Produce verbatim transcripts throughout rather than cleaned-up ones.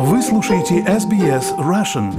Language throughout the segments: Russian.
Вы слушаете эс би эс Russian.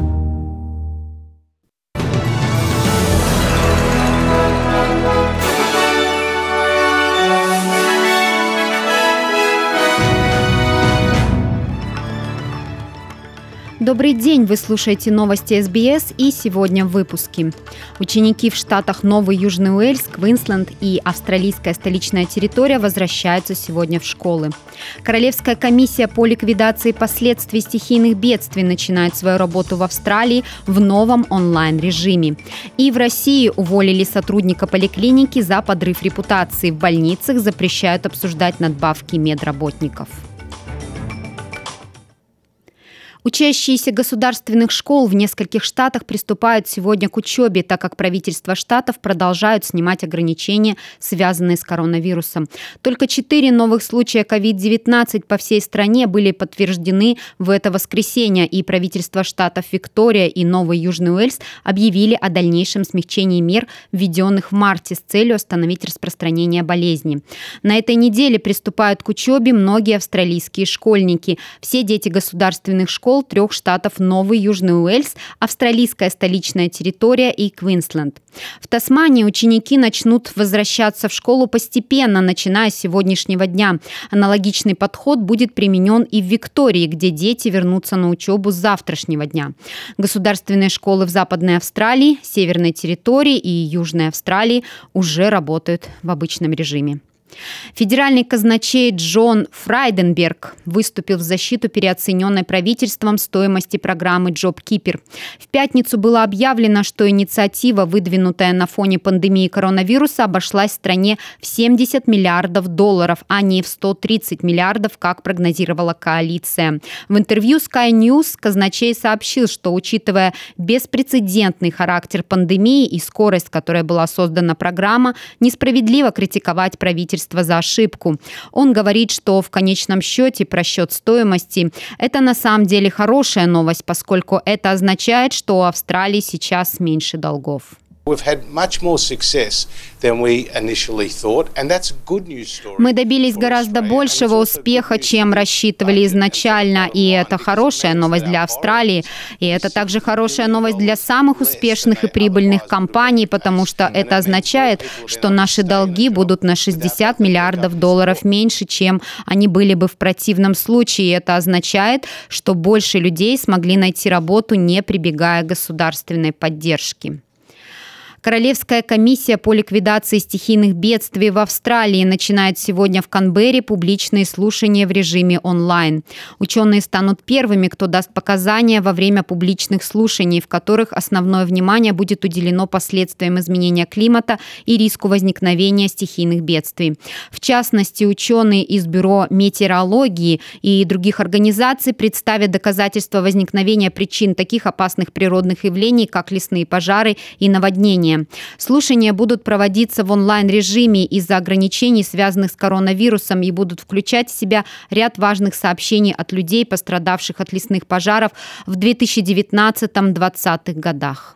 Добрый день, вы слушаете новости эс би эс, и сегодня в выпуске. Ученики в штатах Новый Южный Уэльс, Квинсленд и австралийская столичная территория возвращаются сегодня в школы. Королевская комиссия по ликвидации последствий стихийных бедствий начинает свою работу в Австралии в новом онлайн-режиме. И в России уволили сотрудника поликлиники за подрыв репутации. В больницах запрещают обсуждать надбавки медработников. Учащиеся государственных школ в нескольких штатах приступают сегодня к учебе, так как правительства штатов продолжают снимать ограничения, связанные с коронавирусом. Только четыре новых случая ковид девятнадцать по всей стране были подтверждены в это воскресенье, и правительства штатов Виктория и Новый Южный Уэльс объявили о дальнейшем смягчении мер, введенных в марте с целью остановить распространение болезни. На этой неделе приступают к учебе многие австралийские школьники. Все дети государственных школ трех штатов Новый Южный Уэльс, австралийская столичная территория и Квинсленд. В Тасмании ученики начнут возвращаться в школу постепенно, начиная с сегодняшнего дня. Аналогичный подход будет применен и в Виктории, где дети вернутся на учебу с завтрашнего дня. Государственные школы в Западной Австралии, Северной территории и Южной Австралии уже работают в обычном режиме. Федеральный казначей Джон Фрайденберг выступил в защиту переоцененной правительством стоимости программы JobKeeper. В пятницу было объявлено, что инициатива, выдвинутая на фоне пандемии коронавируса, обошлась стране в семьдесят миллиардов долларов, а не в сто тридцать миллиардов, как прогнозировала коалиция. В интервью Sky News казначей сообщил, что, учитывая беспрецедентный характер пандемии и скорость, с которой была создана программа, несправедливо критиковать правительство за ошибку. Он говорит, что в конечном счете просчет стоимости – это на самом деле хорошая новость, поскольку это означает, что у Австралии сейчас меньше долгов. Мы добились гораздо большего успеха, чем рассчитывали изначально, и это хорошая новость для Австралии, и это также хорошая новость для самых успешных и прибыльных компаний, потому что это означает, что наши долги будут на шестьдесят миллиардов долларов меньше, чем они были бы в противном случае. И это означает, что больше людей смогли найти работу, не прибегая к государственной поддержке. Королевская комиссия по ликвидации стихийных бедствий в Австралии начинает сегодня в Канберре публичные слушания в режиме онлайн. Ученые станут первыми, кто даст показания во время публичных слушаний, в которых основное внимание будет уделено последствиям изменения климата и риску возникновения стихийных бедствий. В частности, ученые из Бюро метеорологии и других организаций представят доказательства возникновения причин таких опасных природных явлений, как лесные пожары и наводнения. Слушания будут проводиться в онлайн-режиме из-за ограничений, связанных с коронавирусом, и будут включать в себя ряд важных сообщений от людей, пострадавших от лесных пожаров в две тысячи девятнадцатом-двадцатых годах.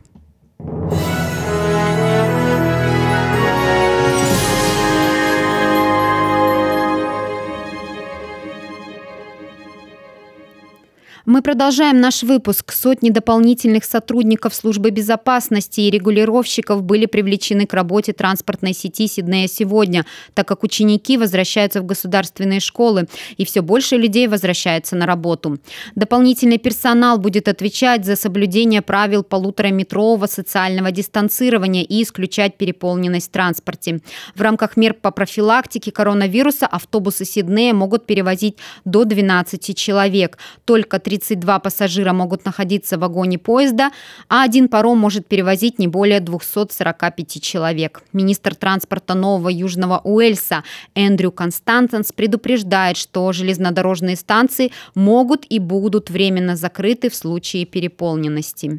Мы продолжаем наш выпуск. Сотни дополнительных сотрудников службы безопасности и регулировщиков были привлечены к работе транспортной сети Сиднея сегодня, так как ученики возвращаются в государственные школы, и все больше людей возвращается на работу. Дополнительный персонал будет отвечать за соблюдение правил полутораметрового социального дистанцирования и исключать переполненность в транспорте. В рамках мер по профилактике коронавируса автобусы Сиднея могут перевозить до двенадцати человек. Только тридцать два пассажира могут находиться в вагоне поезда, а один паром может перевозить не более двухсот сорока пяти человек. Министр транспорта Нового Южного Уэльса Эндрю Константенс предупреждает, что железнодорожные станции могут и будут временно закрыты в случае переполненности.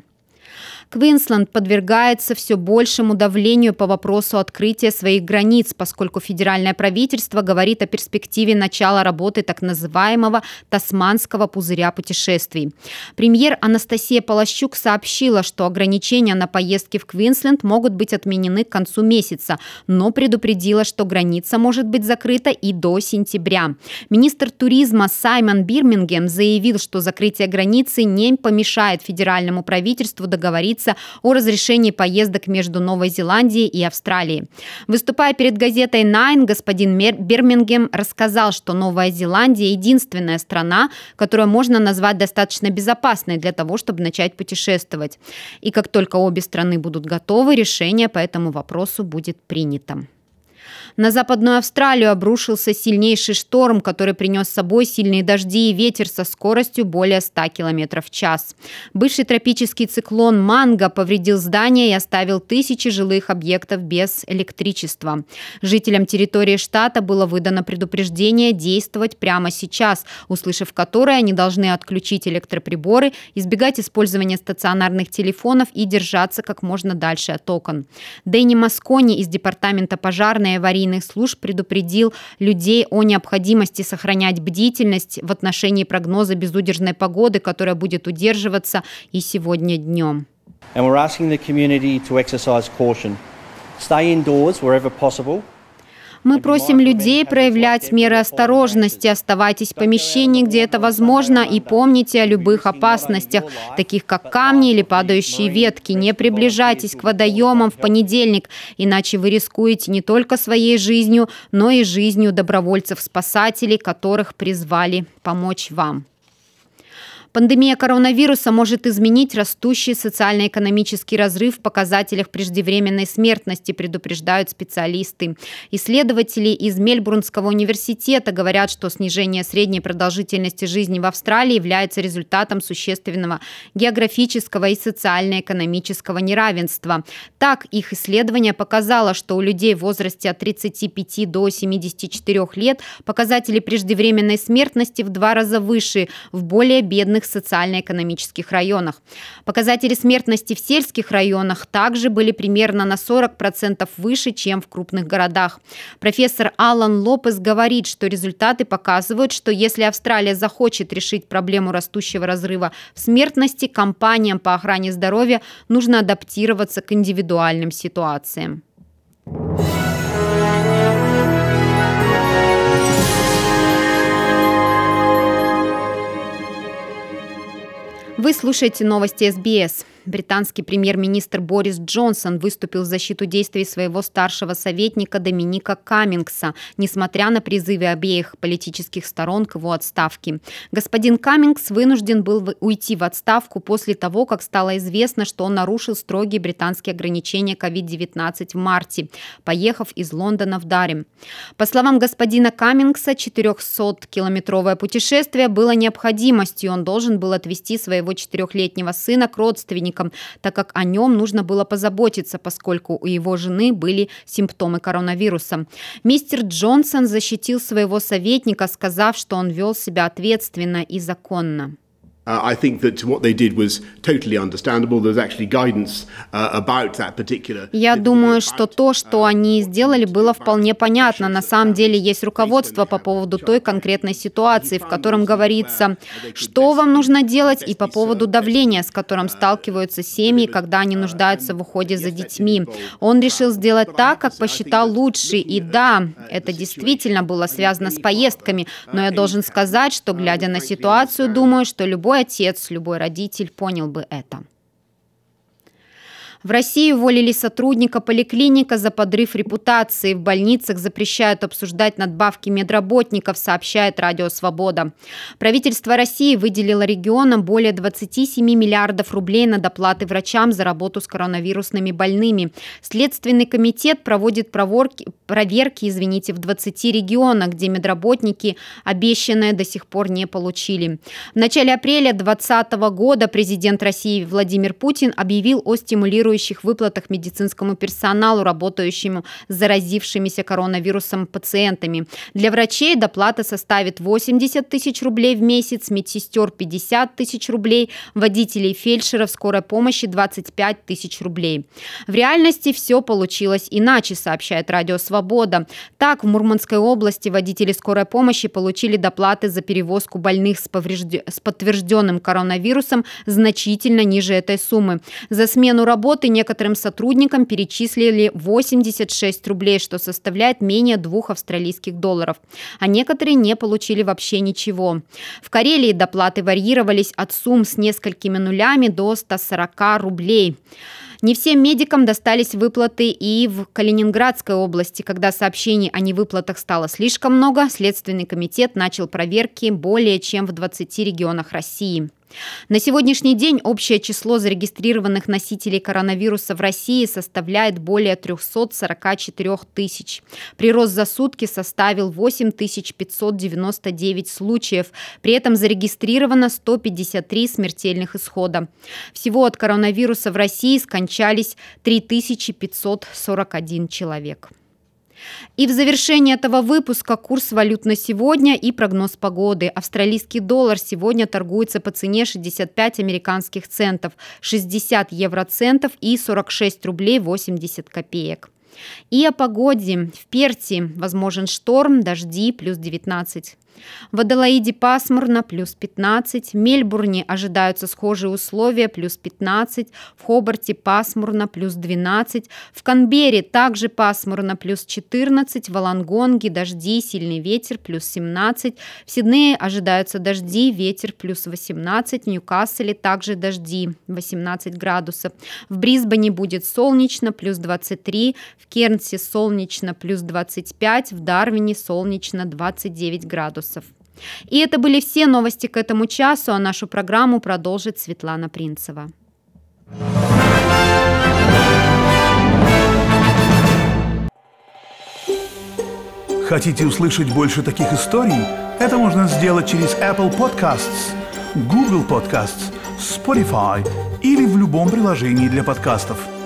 Квинсленд подвергается все большему давлению по вопросу открытия своих границ, поскольку федеральное правительство говорит о перспективе начала работы так называемого тасманского пузыря путешествий. Премьер Анастасия Полощук сообщила, что ограничения на поездки в Квинсленд могут быть отменены к концу месяца, но предупредила, что граница может быть закрыта и до сентября. Министр туризма Саймон Бирмингем заявил, что закрытие границы не помешает федеральному правительству договориться о разрешении поездок между Новой Зеландией и Австралией. Выступая перед газетой Nine, господин Бирмингем рассказал, что Новая Зеландия – единственная страна, которую можно назвать достаточно безопасной для того, чтобы начать путешествовать. И как только обе страны будут готовы, решение по этому вопросу будет принято. На Западную Австралию обрушился сильнейший шторм, который принес с собой сильные дожди и ветер со скоростью более ста километров в час. Бывший тропический циклон Манго повредил здания и оставил тысячи жилых объектов без электричества. Жителям территории штата было выдано предупреждение действовать прямо сейчас, услышав которое они должны отключить электроприборы, избегать использования стационарных телефонов и держаться как можно дальше от окон. Дэнни Маскони из Департамента пожарной и аварийной служб предупредил людей о необходимости сохранять бдительность в отношении прогноза безудержной погоды, которая будет удерживаться и сегодня днем. Мы просим людей проявлять меры осторожности, оставайтесь в помещении, где это возможно, и помните о любых опасностях, таких как камни или падающие ветки. Не приближайтесь к водоемам в понедельник, иначе вы рискуете не только своей жизнью, но и жизнью добровольцев-спасателей, которых призвали помочь вам. Пандемия коронавируса может изменить растущий социально-экономический разрыв в показателях преждевременной смертности, предупреждают специалисты. Исследователи из Мельбурнского университета говорят, что снижение средней продолжительности жизни в Австралии является результатом существенного географического и социально-экономического неравенства. Так, их исследование показало, что у людей в возрасте от тридцати пяти до семидесяти четырёх лет показатели преждевременной смертности в два раза выше в более бедных социально-экономических районах. Показатели смертности в сельских районах также были примерно на сорок процентов выше, чем в крупных городах. Профессор Алан Лопес говорит, что результаты показывают, что если Австралия захочет решить проблему растущего разрыва в смертности, компаниям по охране здоровья нужно адаптироваться к индивидуальным ситуациям. Вы слушаете новости эс би эс. Британский премьер-министр Борис Джонсон выступил в защиту действий своего старшего советника Доминика Каммингса, несмотря на призывы обеих политических сторон к его отставке. Господин Каммингс вынужден был уйти в отставку после того, как стало известно, что он нарушил строгие британские ограничения ковид девятнадцать в марте, поехав из Лондона в Дарем. По словам господина Каммингса, четырехсоткилометровое путешествие было необходимостью, он должен был отвезти своего четырехлетнего сына к родственникам, так как о нем нужно было позаботиться, поскольку у его жены были симптомы коронавируса. Мистер Джонсон защитил своего советника, сказав, что он вел себя ответственно и законно. I think that what they did was totally understandable. There's actually guidance about that particular. Я думаю, что то, что они сделали, было вполне понятно. На самом деле есть руководство по поводу той конкретной ситуации, в котором говорится, что вам нужно делать, и по поводу давления, с которым сталкиваются семьи, когда они нуждаются в уходе за детьми. Он решил сделать так, как посчитал лучше. И да, это действительно было связано с поездками. Но я должен сказать, что, глядя на ситуацию, думаю, что любой отец, любой родитель понял бы это. В России уволили сотрудника поликлиника за подрыв репутации. В больницах запрещают обсуждать надбавки медработников, сообщает Радио Свобода. Правительство России выделило регионам более двадцати семи миллиардов рублей на доплаты врачам за работу с коронавирусными больными. Следственный комитет проводит проверки, проверки извините, в двадцати регионах, где медработники обещанное до сих пор не получили. В начале апреля две тысячи двадцатого года президент России Владимир Путин объявил о стимулирующих требующих выплатах медицинскому персоналу, работающему с заразившимися коронавирусом пациентами. Для врачей доплата составит восемьдесят тысяч рублей в месяц, медсестер пятьдесят тысяч рублей, водителей, фельдшеров скорой помощи двадцать пять тысяч рублей. В реальности все получилось иначе, сообщает Радио Свобода. Так, в Мурманской области водители скорой помощи получили доплаты за перевозку больных с, поврежд... с подтвержденным коронавирусом значительно ниже этой суммы. За смену работы некоторым сотрудникам перечислили восемьдесят шесть рублей, что составляет менее двух австралийских долларов. А некоторые не получили вообще ничего. В Карелии доплаты варьировались от сумм с несколькими нулями до ста сорока рублей. Не всем медикам достались выплаты и в Калининградской области. Когда сообщений о невыплатах стало слишком много, Следственный комитет начал проверки более чем в двадцати регионах России. На сегодняшний день общее число зарегистрированных носителей коронавируса в России составляет более триста сорок четыре тысяч. Прирост за сутки составил восемь тысяч пятьсот девяносто девять случаев. При этом зарегистрировано сто пятьдесят три смертельных исхода. Всего от коронавируса в России скончались три тысячи пятьсот сорок один человек. И в завершении этого выпуска курс валют на сегодня и прогноз погоды. Австралийский доллар сегодня торгуется по цене шестьдесят пять американских центов, шестьдесят евроцентов и сорок шесть рублей восемьдесят копеек. И о погоде. В Перте возможен шторм, дожди, плюс девятнадцать. В Аделаиде пасмурно, плюс пятнадцать. В Мельбурне ожидаются схожие условия, плюс пятнадцать. В Хобарте пасмурно, плюс двенадцать. В Канберре также пасмурно, плюс четырнадцать. В Волонгонге дожди, сильный ветер, плюс семнадцать. В Сиднее ожидаются дожди, ветер, плюс восемнадцать. В Ньюкасселе также дожди, восемнадцать градусов. В Брисбене будет солнечно, плюс двадцать три. В Кернсе солнечно, плюс двадцать пять. В Дарвине солнечно, двадцать девять градусов. И это были все новости к этому часу, а нашу программу продолжит Светлана Принцева. Хотите услышать больше таких историй? Это можно сделать через Apple Podcasts, Google Podcasts, Spotify или в любом приложении для подкастов.